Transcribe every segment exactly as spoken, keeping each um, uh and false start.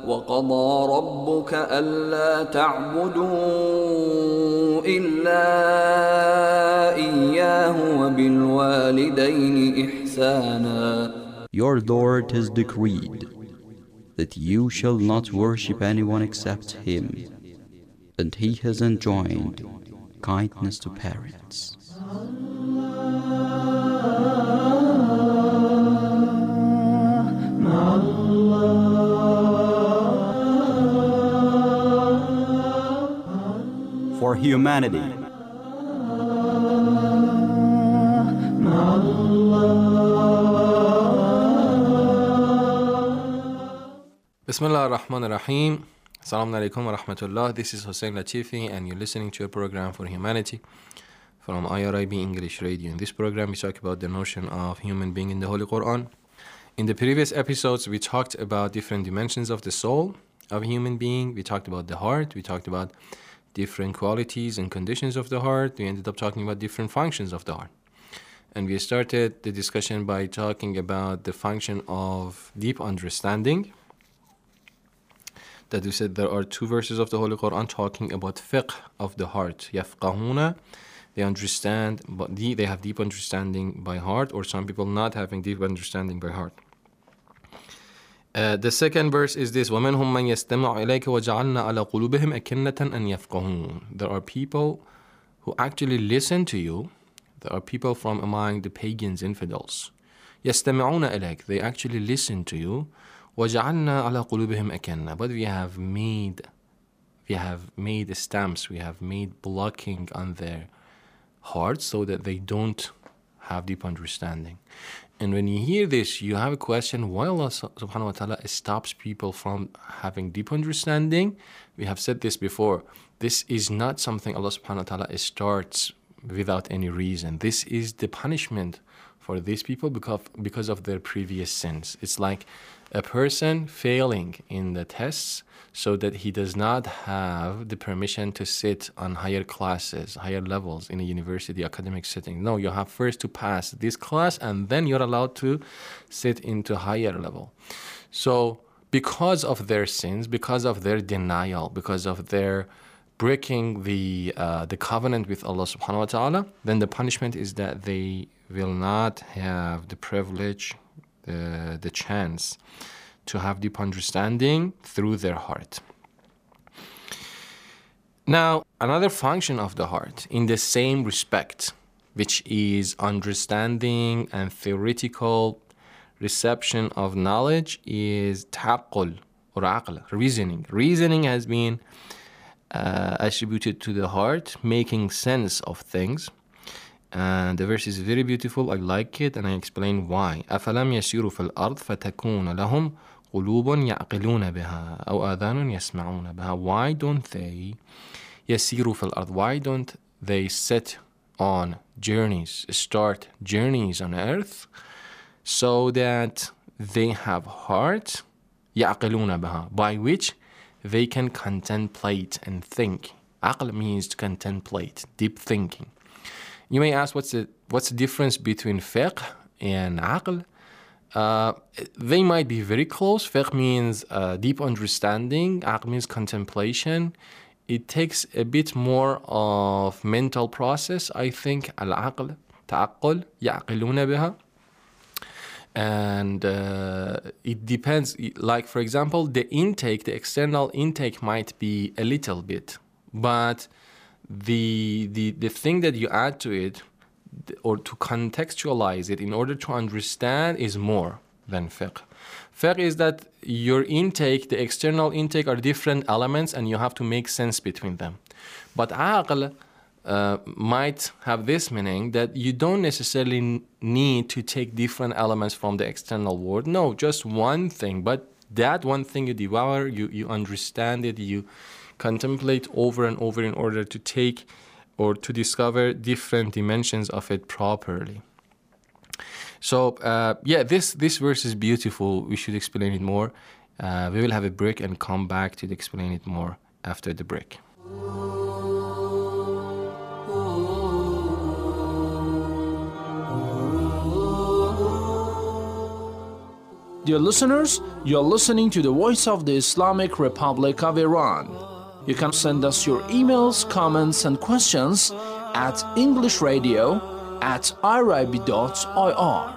وقضى ربك ألا تعبدوا إلا إياه وبالوالدين إحسانا. Your Lord has decreed that you shall not worship anyone except Him, and He has enjoined kindness to parents. For humanity. Bismillah ar-Rahman ar-Rahim. Assalamu alaikum wa rahmatullah. This is Hussein Latifi and you're listening to a program for humanity from I R I B English Radio. In this program we talk about the notion of human being in the Holy Quran. In the previous episodes we talked about different dimensions of the soul of a human being. We talked about the heart. We talked about different qualities and conditions of the heart. We ended up talking about different functions of the heart. And we started the discussion by talking about the function of deep understanding. That we said there are two verses of the Holy Quran talking about fiqh of the heart. يَفْقَهُونَ, they understand, but they have deep understanding by heart, or some people not having deep understanding by heart. Uh, the second verse is this: وَمِنْهُمْ مَنْ يَسْتَمِعُ إِلَيْكَ وَجَعَلْنَا عَلَى قُلُوبِهِمْ أَكِنَّةً أَنْ يَفْقَهُونَ. There are people who actually listen to you. There are people from among the pagans, infidels. يَسْتَمِعُونَ إِلَيْكَ, they actually listen to you. وَجَعَلْنَا عَلَى قُلُوبِهِمْ أَكِنَّةً, but we have made, we have made stamps, we have made blocking on their hearts so that they don't have deep understanding. And when you hear this, you have a question: why Allah subhanahu wa ta'ala stops people from having deep understanding? We have said this before. This is not something Allah subhanahu wa ta'ala starts without any reason. This is the punishment for these people because, because of their previous sins. It's like a person failing in the tests so that he does not have the permission to sit on higher classes, higher levels in a university academic setting. No, you have first to pass this class and then you're allowed to sit into higher level. So because of their sins, because of their denial, because of their breaking the uh, the covenant with Allah subhanahu wa ta'ala, then the punishment is that they will not have the privilege, the, the chance to have deep understanding through their heart. Now, another function of the heart in the same respect, which is understanding and theoretical reception of knowledge, is ta'aqqul or aql, reasoning. Reasoning has been uh, attributed to the heart, making sense of things. And the verse is very beautiful. I like it, and I explain why. أَفَلَمْ يَسِيرُوا فِي الْأَرْضِ فَتَكُونَ لَهُمْ قُلُوبٌ يَعْقِلُونَ بِهَا أَوْ آذَانٌ يَسْمَعُونَ بِهَا. Why don't they يَسِيرُوا فِي الْأَرْضِ? Why don't they set on journeys, start journeys on earth, so that they have heart, يَعْقِلُونَ بِهَا, by which they can contemplate and think. Aql means to contemplate, deep thinking. You may ask, what's the what's the difference between fiqh and aql? Uh, they might be very close. Fiqh means uh, deep understanding. Aql means contemplation. It takes a bit more of mental process, I think. Al-aql, ta'aqqul, ya'qiluna biha. And uh, it depends. Like, for example, the intake, the external intake might be a little bit, but the the the thing that you add to it, or to contextualize it in order to understand, is more than fiqh. Fiqh is that your intake, the external intake, are different elements and you have to make sense between them. But aql uh, might have this meaning that you don't necessarily need to take different elements from the external world. No, just one thing. But that one thing you devour, you, you understand it, you contemplate over and over in order to take or to discover different dimensions of it properly. So uh, yeah, this this verse is beautiful. We should explain it more. Uh, we will have a break and come back to explain it more after the break. Dear listeners, you are listening to the Voice of the Islamic Republic of Iran. You can send us your emails, comments, and questions at englishradio at irib dot I R.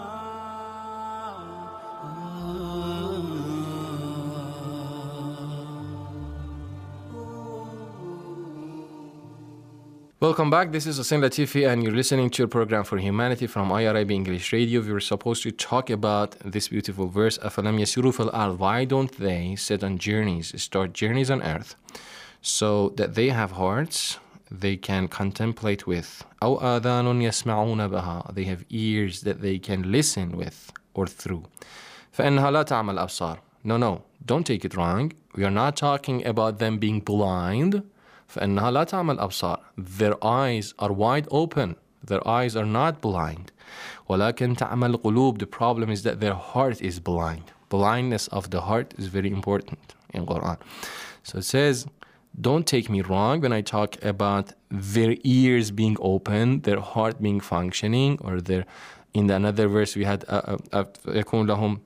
Welcome back. This is Hussein Latifi, and you're listening to your program for humanity from I R I B English Radio. We were supposed to talk about this beautiful verse, أَفَلَمْ يَسِيرُوا فِي الْأَرْضِ. Why don't they set on journeys, start journeys on earth, so that they have hearts they can contemplate with. أَوْ آذَانٌ يَسْمَعُونَ بَهَا. They have ears that they can listen with or through. فَإِنَّهَا لَا تَعْمَى الْأَبْصَارِ. No, no, don't take it wrong. We are not talking about them being blind. فإنها لا تعمى الأبصار. Their eyes are wide open. Their eyes are not blind. ولكن تعمى القلوب. The problem is that their heart is blind. Blindness of the heart is very important in Quran. So it says, don't take me wrong when I talk about their ears being open, their heart being functioning, or their, in another verse we had يكون لهم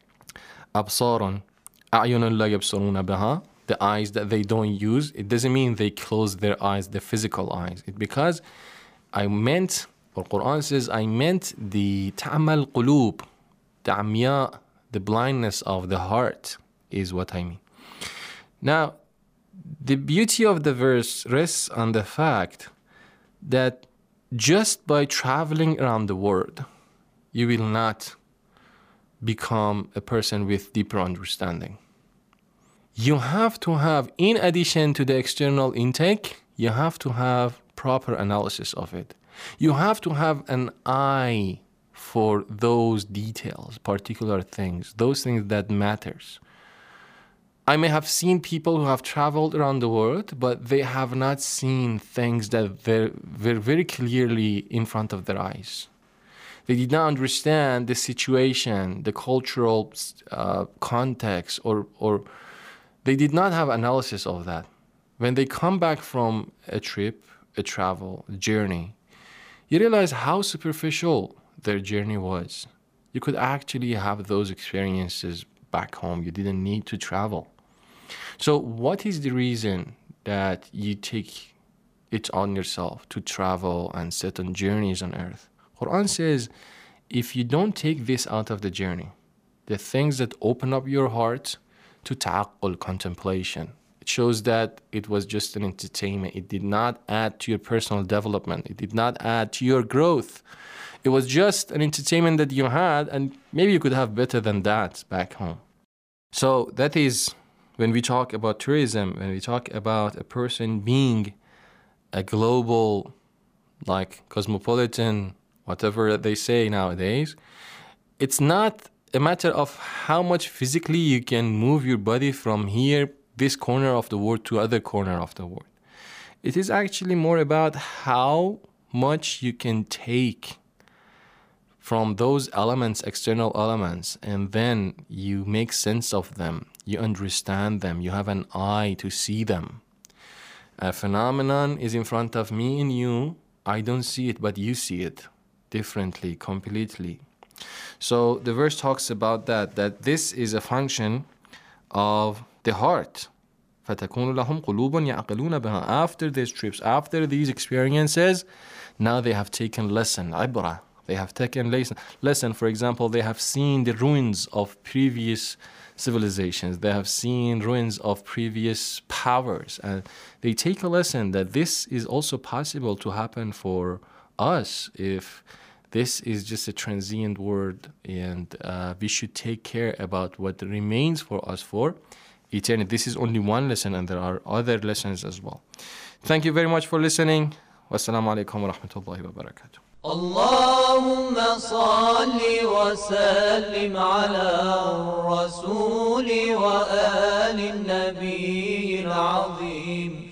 أبصار أعين لا يبصرون بها. The eyes that they don't use, it doesn't mean they close their eyes, the physical eyes. It because I meant, or Quran says, I meant the ta'mal qulub, ta'miya, the blindness of the heart is what I mean. Now, the beauty of the verse rests on the fact that just by traveling around the world, you will not become a person with deeper understanding. You have to have, in addition to the external intake, you have to have proper analysis of it. You have to have an eye for those details, particular things, those things that matters. I may have seen people who have traveled around the world, but they have not seen things that were very clearly in front of their eyes. They did not understand the situation, the cultural uh, context, or or they did not have analysis of that. When they come back from a trip, a travel, a journey, you realize how superficial their journey was. You could actually have those experiences back home. You didn't need to travel. So what is the reason that you take it on yourself to travel and set on journeys on earth? Quran says, if you don't take this out of the journey, the things that open up your heart to ta'aqqul, contemplation, it shows that it was just an entertainment. It did not add to your personal development. It did not add to your growth. It was just an entertainment that you had, and maybe you could have better than that back home. So that is when we talk about tourism, when we talk about a person being a global, like cosmopolitan, whatever they say nowadays, it's not a matter of how much physically you can move your body from here, this corner of the world, to other corner of the world. It is actually more about how much you can take from those elements, external elements, and then you make sense of them, you understand them, you have an eye to see them. A phenomenon is in front of me and you, I don't see it, but you see it differently, completely. So the verse talks about that, that this is a function of the heart. فَتَكُونُ لَهُمْ قُلُوبٌ يَعْقِلُونَ بِهَا. After these trips, after these experiences, now they have taken lesson, عبرة. They have taken lesson. lesson. For example, they have seen the ruins of previous civilizations. They have seen ruins of previous powers. And they take a lesson that this is also possible to happen for us if this is just a transient world, and uh, we should take care about what remains for us for eternity. This is only one lesson, and there are other lessons as well. Thank you very much for listening. Wassalamu alaikum wa rahmatullahi wa barakatuh. اللهم صل وسلم على الرسول وآل النبي العظيم.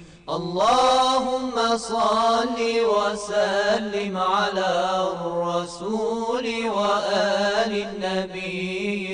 اللهم صل وسلم على الرسول وآل النبي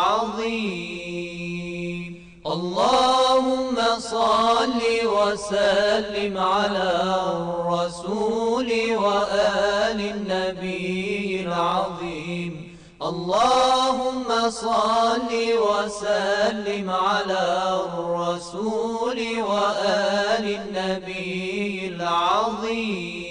العظيم. اللهم صل وسلم على الرسول وآل النبي العظيم. اللهم صل وسلم على الرسول وآل النبي العظيم.